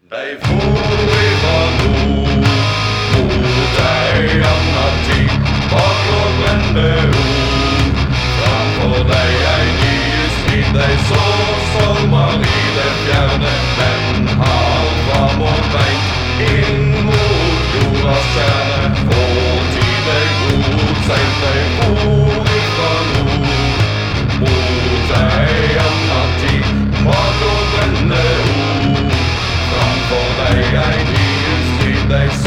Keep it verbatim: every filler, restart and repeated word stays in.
De for ifra nord mot ei anna tid, bak brennende ord. Framfor deg ei nye strid, de så stormer i det fjerne, men har framoverbeint inn mot jordas kjerne. Fortid er god, seint de for ifra nord mot ei anna tid, bak brennende ord. Framfor deg ei nye strid, de